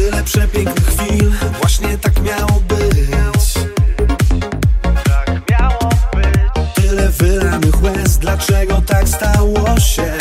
Tyle przepięknych chwil, właśnie tak miało być. Tak miało być. Tyle wylanych łez, dlaczego tak stało się?